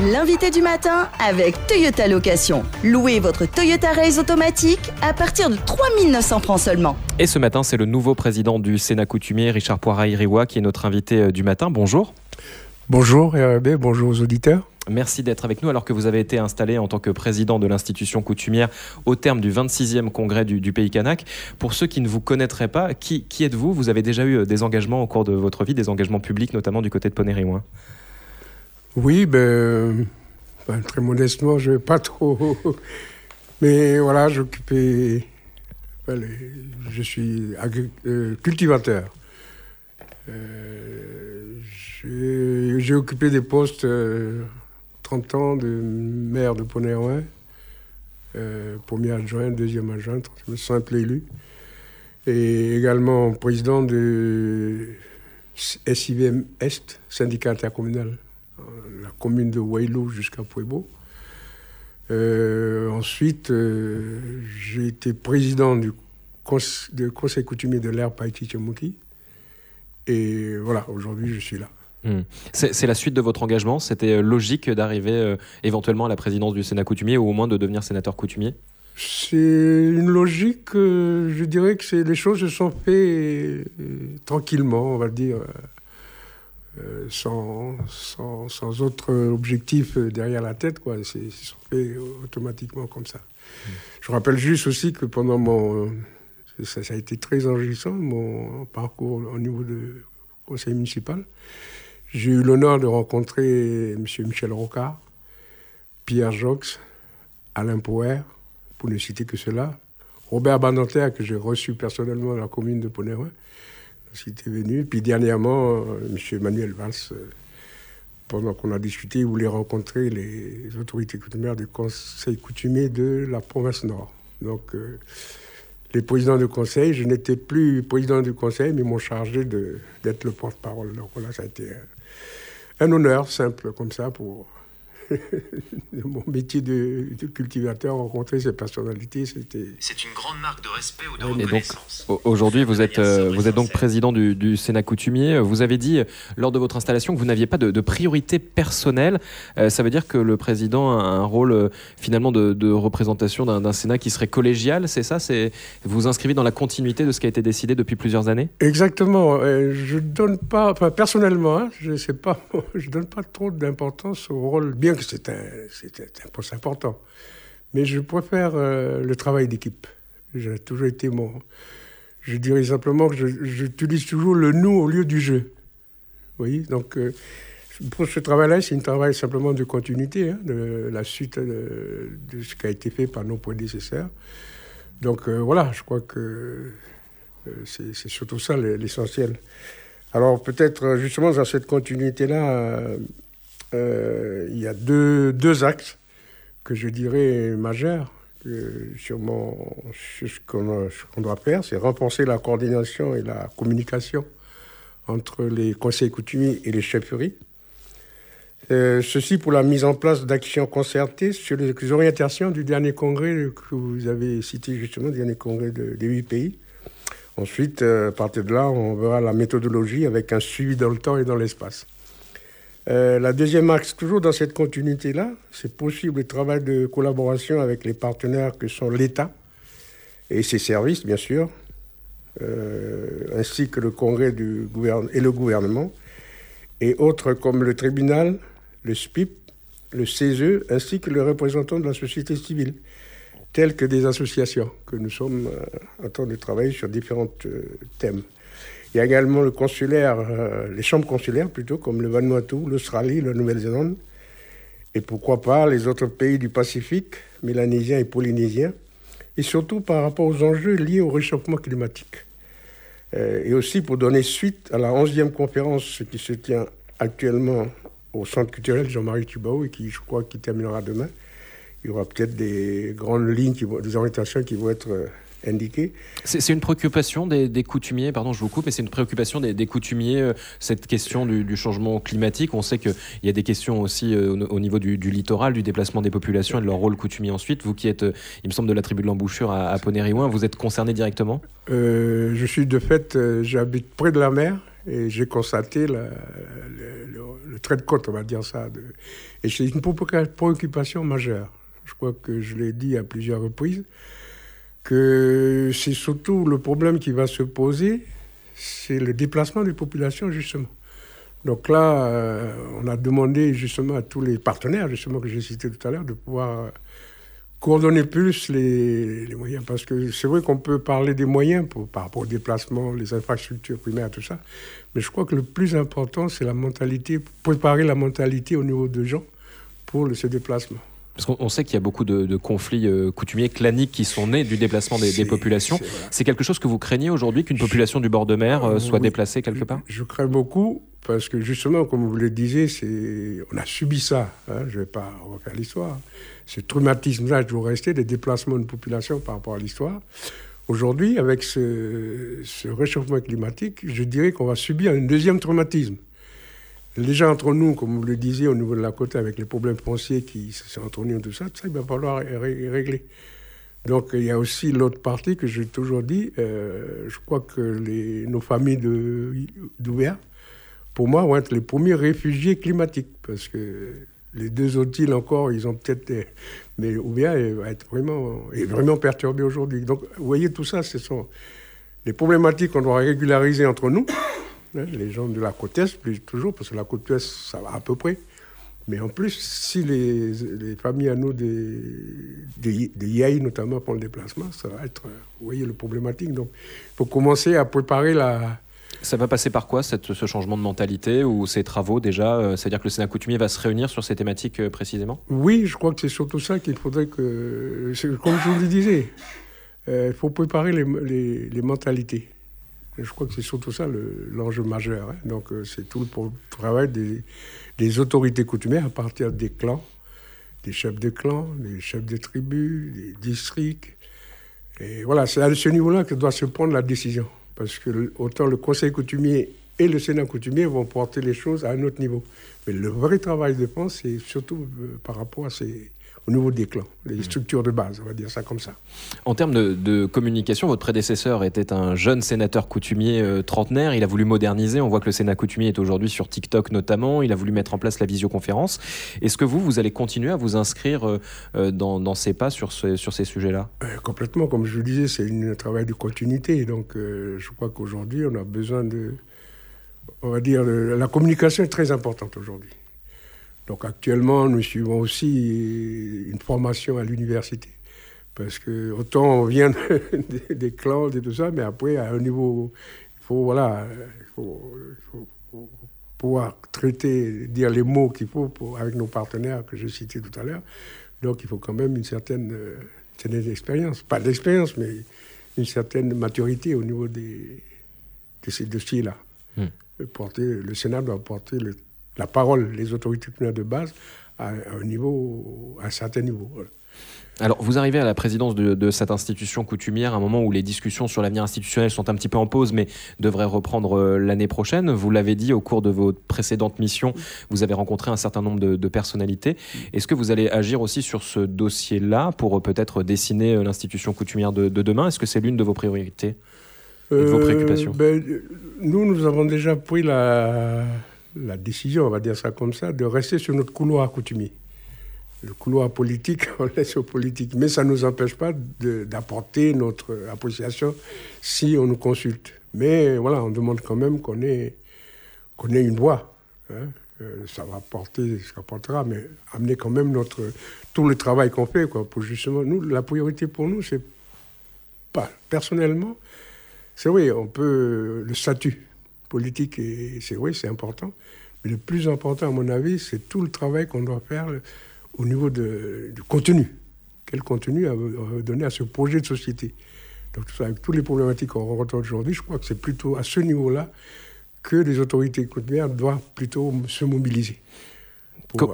L'invité du matin avec Toyota Location. Louez votre Toyota Race automatique à partir de 3 900 francs seulement. Et ce matin, c'est le nouveau président du Sénat coutumier, Richard Poiraille-Riwa, qui est notre invité du matin. Bonjour. Bonjour RB, bonjour aux auditeurs. Merci d'être avec nous alors que vous avez été installé en tant que président de l'institution coutumière au terme du 26e congrès du Pays Kanak. Pour ceux qui ne vous connaîtraient pas, qui êtes-vous ? Vous avez déjà eu des engagements au cours de votre vie, des engagements publics, notamment du côté de Poney-Riouin. Oui, très modestement, je ne vais pas trop... Mais voilà, je suis cultivateur. J'ai occupé des postes 30 ans de maire de Poney-Riouin, premier adjoint, deuxième adjoint, simple élu, et également président de SIVM Est, syndicat intercommunal, la commune de Wailou jusqu'à Puebo. Ensuite, j'ai été président du conseil coutumier de l'Aire Païti-Tchemouki. Et voilà, aujourd'hui, je suis là. C'est la suite de votre engagement ? C'était logique d'arriver éventuellement à la présidence du Sénat coutumier ou au moins de devenir sénateur coutumier ? C'est une logique, je dirais que les choses se sont faites tranquillement, on va dire, sans autre objectif derrière la tête, quoi. Se sont fait automatiquement comme ça. Je rappelle juste aussi que pendant ça a été très enrichissant, mon parcours au niveau du conseil municipal. J'ai eu l'honneur de rencontrer M. Michel Rocard, Pierre Jox, Alain Poher, pour ne citer que cela, Robert Badinter, que j'ai reçu personnellement dans la commune de Poney-Riouin, il était venu. Puis dernièrement, M. Emmanuel Valls, pendant qu'on a discuté, il voulait rencontrer les autorités coutumières du conseil coutumier de la province Nord. Donc, les présidents du conseil, je n'étais plus président du conseil, mais ils m'ont chargé d'être le porte-parole. Donc là, ça a été un honneur simple comme ça pour mon métier de cultivateur, rencontrer ces personnalités. C'est une grande marque de respect ou de reconnaissance. Donc, aujourd'hui, vous êtes donc président du Sénat coutumier. Vous avez dit lors de votre installation que vous n'aviez pas de priorité personnelle. Ça veut dire que le président a un rôle finalement de représentation d'un Sénat qui serait collégial, c'est ça ? Vous vous inscrivez dans la continuité de ce qui a été décidé depuis plusieurs années ? Exactement. Je donne pas, personnellement, je donne pas trop d'importance au rôle, bien que c'est un poste important. Mais je préfère le travail d'équipe. J'ai toujours été Je dirais simplement que j'utilise toujours le « nous » au lieu du « je ». Vous voyez ? Donc, pour ce travail-là, c'est un travail simplement de continuité, de la suite de ce qui a été fait par nos prédécesseurs. Donc, voilà, je crois que c'est surtout ça l'essentiel. Alors, peut-être, justement, dans cette continuité-là, il y a deux axes que je dirais majeurs. Sûrement, ce qu'on doit faire, c'est renforcer la coordination et la communication entre les conseils coutumiers et les chefferies. Ceci pour la mise en place d'actions concertées sur les orientations du dernier congrès que vous avez cité justement, le dernier congrès des 8 pays. Ensuite, à partir de là, on verra la méthodologie avec un suivi dans le temps et dans l'espace. La deuxième axe, toujours dans cette continuité-là, c'est possible le travail de collaboration avec les partenaires que sont l'État et ses services, bien sûr, ainsi que le Congrès et le gouvernement, et autres comme le tribunal, le SPIP, le CESE, ainsi que les représentants de la société civile, tels que des associations, que nous sommes en train de travailler sur différents thèmes. Il y a également le consulaire, les chambres consulaires plutôt, comme le Vanuatu, l'Australie, la Nouvelle-Zélande, et pourquoi pas les autres pays du Pacifique, mélanésiens et polynésiens, et surtout par rapport aux enjeux liés au réchauffement climatique. Et aussi pour donner suite à la 11e conférence qui se tient actuellement au Centre culturel Jean-Marie Tjibaou et qui, je crois, qui terminera demain. Il y aura peut-être des grandes lignes, des orientations qui vont être indiquées. C'est une préoccupation des coutumiers, pardon, je vous coupe, mais c'est une préoccupation des coutumiers, cette question du changement climatique. On sait qu'il y a des questions aussi au niveau du littoral, du déplacement des populations et de leur rôle coutumier ensuite. Vous qui êtes, il me semble, de la tribu de l'Embouchure à Poney-Riouin, vous êtes concerné directement ? Je suis de fait, j'habite près de la mer et j'ai constaté le trait de côte, on va dire ça. Et c'est une préoccupation majeure. Je crois que je l'ai dit à plusieurs reprises, que c'est surtout le problème qui va se poser, c'est le déplacement des populations, justement. Donc là, on a demandé justement à tous les partenaires, justement, que j'ai cités tout à l'heure, de pouvoir coordonner plus les moyens. Parce que c'est vrai qu'on peut parler des moyens par rapport au déplacement, les infrastructures primaires, tout ça. Mais je crois que le plus important, c'est la mentalité, préparer la mentalité au niveau des gens pour ce déplacement. Parce qu'on sait qu'il y a beaucoup de conflits coutumiers, claniques qui sont nés du déplacement des populations. C'est quelque chose que vous craignez aujourd'hui, qu'une population du bord de mer soit déplacée quelque part ? Je crains beaucoup, parce que justement, comme vous le disiez, on a subi ça. Je ne vais pas refaire l'histoire. Ce traumatisme-là doit rester, des déplacements de population par rapport à l'histoire. Aujourd'hui, avec ce réchauffement climatique, je dirais qu'on va subir un deuxième traumatisme. Déjà entre nous, comme vous le disiez, au niveau de la côte, avec les problèmes fonciers qui sont entre nous, tout ça, il va falloir régler. Donc il y a aussi l'autre partie que j'ai toujours dit, je crois que nos familles d'Ouvéa, pour moi, vont être les premiers réfugiés climatiques, parce que les deux autres îles encore, ils ont peut-être... Mais Ouvéa va être vraiment perturbé aujourd'hui. Donc vous voyez, tout ça, ce sont les problématiques qu'on doit régulariser entre nous. Les gens de la côte Est, toujours, parce que la côte Ouest, ça va à peu près. Mais en plus, si les familles à nous, des Yaï notamment, pour le déplacement, ça va être, vous voyez, le problématique. Donc, il faut commencer à préparer Ça va passer par quoi, ce changement de mentalité ou ces travaux déjà c'est-à-dire que le Sénat coutumier va se réunir sur ces thématiques précisément ? Oui, je crois que c'est surtout ça qu'il faudrait que... Comme je vous le disais, il faut préparer les mentalités. Je crois que c'est surtout ça l'enjeu majeur. Donc c'est tout le travail des autorités coutumières à partir des clans, des chefs de clans, des chefs de tribus, des districts. Et voilà, c'est à ce niveau-là que doit se prendre la décision. Parce que autant le Conseil coutumier et le Sénat coutumier vont porter les choses à un autre niveau. Mais le vrai travail de fond, c'est surtout par rapport au niveau des clans, les structures de base, on va dire ça comme ça. En termes de communication, votre prédécesseur était un jeune sénateur coutumier trentenaire. Il a voulu moderniser. On voit que le Sénat coutumier est aujourd'hui sur TikTok notamment. Il a voulu mettre en place la visioconférence. Est-ce que vous allez continuer à vous inscrire dans ces pas sur ces sujets-là ? Complètement. Comme je le disais, c'est un travail de continuité. Donc, je crois qu'aujourd'hui, on a besoin on va dire, la communication est très importante aujourd'hui. Donc actuellement, nous suivons aussi une formation à l'université. Parce que autant on vient des clans et tout ça, mais après, à un niveau, il faut pouvoir traiter, dire les mots qu'il faut avec nos partenaires que je citais tout à l'heure. Donc il faut quand même une certaine expérience. Pas d'expérience, mais une certaine maturité au niveau de ces dossiers-là. Le Sénat doit porter la parole, les autorités coutumières de base, à un certain niveau. Voilà. Alors, vous arrivez à la présidence de cette institution coutumière à un moment où les discussions sur l'avenir institutionnel sont un petit peu en pause, mais devraient reprendre l'année prochaine. Vous l'avez dit, au cours de vos précédentes missions, vous avez rencontré un certain nombre de personnalités. Est-ce que vous allez agir aussi sur ce dossier-là pour peut-être dessiner l'institution coutumière de demain ? Est-ce que c'est l'une de vos priorités et de vos préoccupations ? Nous avons déjà pris la décision, on va dire ça comme ça, de rester sur notre couloir coutumier. Le couloir politique, on laisse aux politiques. Mais ça ne nous empêche pas d'apporter notre appréciation si on nous consulte. Mais voilà, on demande quand même qu'on ait une voix. Ça va apporter ce qu'on apportera, mais amener quand même tout le travail qu'on fait, quoi, pour justement... la priorité pour nous, c'est pas... Personnellement, c'est vrai, le statut politique, c'est vrai, c'est important. Mais le plus important, à mon avis, c'est tout le travail qu'on doit faire au niveau du contenu. Quel contenu à donner à ce projet de société. Donc, tout ça, avec toutes les problématiques qu'on rencontre aujourd'hui, je crois que c'est plutôt à ce niveau-là que les autorités coutumières doivent plutôt se mobiliser pour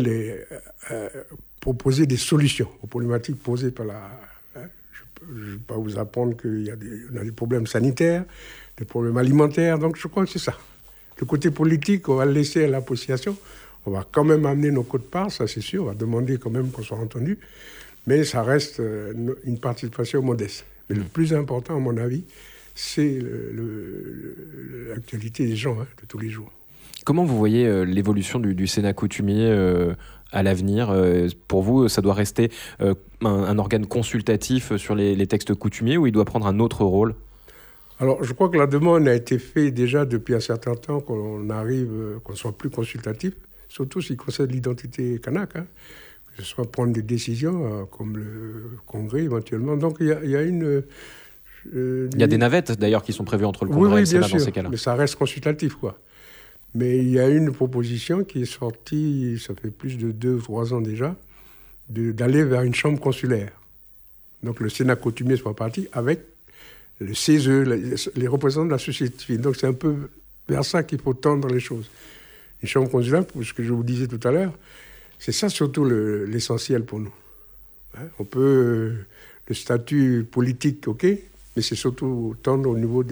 proposer des solutions aux problématiques posées par je ne vais pas vous apprendre qu'on a des problèmes sanitaires, des problèmes alimentaires, donc je crois que c'est ça. Le côté politique, on va le laisser à l'appréciation. On va quand même amener nos quotes-parts, ça c'est sûr. On va demander quand même qu'on soit entendu. Mais ça reste une participation modeste. Mais le plus important, à mon avis, c'est l'actualité des gens de tous les jours. Comment vous voyez l'évolution du Sénat coutumier à l'avenir? Pour vous, ça doit rester un organe consultatif sur les textes coutumiers ou il doit prendre un autre rôle? Alors, je crois que la demande a été faite déjà depuis un certain temps qu'on soit plus consultatif, surtout ce qui concerne l'identité kanak, que ce soit prendre des décisions comme le Congrès éventuellement. Donc, il y a une... il y a des navettes d'ailleurs qui sont prévues entre le Congrès et le Sénat dans ces cas-là. Mais ça reste consultatif, quoi. Mais il y a une proposition qui est sortie, ça fait plus de 2 ou 3 ans déjà, d'aller vers une chambre consulaire. Donc le Sénat coutumier soit parti avec le CESE, les représentants de la société civile. Donc c'est un peu vers ça qu'il faut tendre les choses. Une chambre consulaire, pour ce que je vous disais tout à l'heure, c'est ça surtout l'essentiel pour nous. On peut... le statut politique, ok, mais c'est surtout tendre au niveau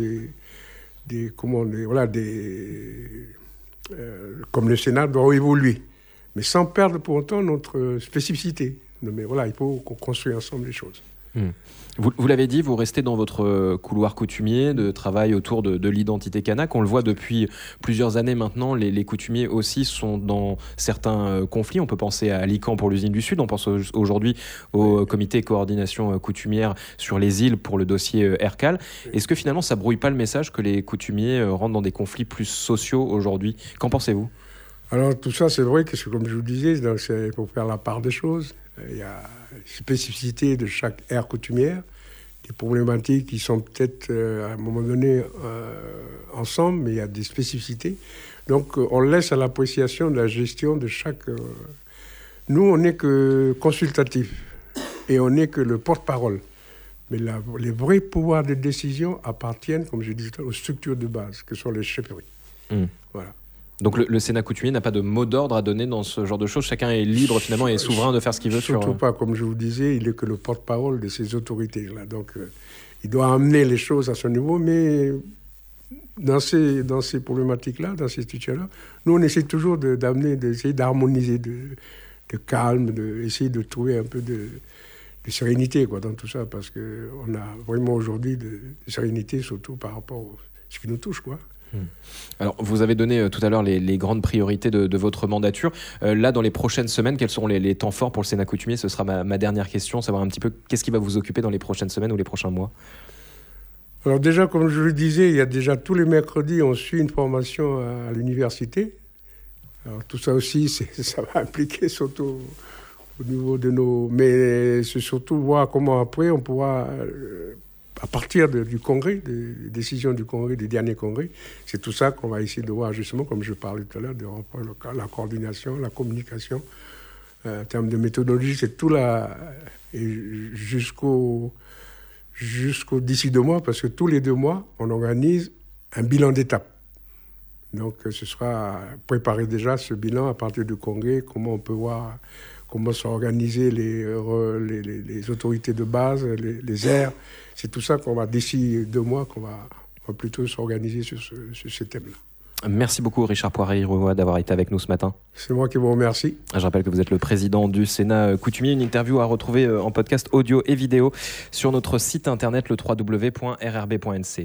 comme le Sénat doit évoluer, mais sans perdre pour autant notre spécificité. Mais voilà, il faut qu'on construise ensemble les choses. Vous l'avez dit, vous restez dans votre couloir coutumier de travail autour de l'identité kanak. On le voit depuis plusieurs années maintenant, les coutumiers aussi sont dans certains conflits. On peut penser à Alicant pour l'usine du Sud, on pense aujourd'hui au comité coordination coutumière sur les îles pour le dossier Ercal. Est-ce que finalement ça brouille pas le message que les coutumiers rentrent dans des conflits plus sociaux aujourd'hui? Qu'en pensez-vous? Alors tout ça c'est vrai que comme je vous disais, il faut faire la part des choses. Il y a une spécificité de chaque aire coutumière, des problématiques qui sont peut-être à un moment donné ensemble, mais il y a des spécificités. Donc on laisse à l'appréciation de la gestion de chaque... Nous, on n'est que consultatif et on n'est que le porte-parole. Mais les vrais pouvoirs de décision appartiennent, comme je disais, aux structures de base, que sont les chefferies. Voilà. Donc le Sénat coutumier n'a pas de mot d'ordre à donner dans ce genre de choses. Chacun est libre finalement et souverain de faire ce qu'il veut. Surtout pas, comme je vous disais, il est que le porte-parole de ces autorités-là. Donc il doit amener les choses à son niveau, mais dans ces problématiques-là, dans ces situations-là, nous on essaie toujours d'essayer d'harmoniser, de calme, d'essayer de trouver un peu de sérénité dans tout ça, parce qu'on a vraiment aujourd'hui de sérénité, surtout par rapport à ce qui nous touche, quoi. Alors, vous avez donné tout à l'heure les grandes priorités de votre mandature. Là, dans les prochaines semaines, quels seront les temps forts pour le Sénat coutumier? Ce sera ma dernière question, savoir un petit peu qu'est-ce qui va vous occuper dans les prochaines semaines ou les prochains mois? Alors déjà, comme je le disais, il y a déjà tous les mercredis, on suit une formation à l'université. Alors tout ça aussi, ça va impliquer surtout au niveau de nos... Mais c'est surtout voir comment après on pourra... à partir du congrès, des décisions du congrès, des derniers congrès, c'est tout ça qu'on va essayer de voir justement, comme je parlais tout à l'heure, de la coordination, la communication. En termes de méthodologie, c'est tout là, et jusqu'au d'ici 2 mois, parce que tous les 2 mois, on organise un bilan d'étape. Donc ce sera préparer déjà ce bilan à partir du congrès, comment on peut voir... comment sont organisées les autorités de base, les aires. C'est tout ça qu'on va, d'ici 2 mois, qu'on va plutôt s'organiser sur ce thème-là. Merci beaucoup Richard Poirier-Rouault d'avoir été avec nous ce matin. C'est moi qui vous remercie. Je rappelle que vous êtes le président du Sénat coutumier. Une interview à retrouver en podcast audio et vidéo sur notre site internet le www.rrb.nc.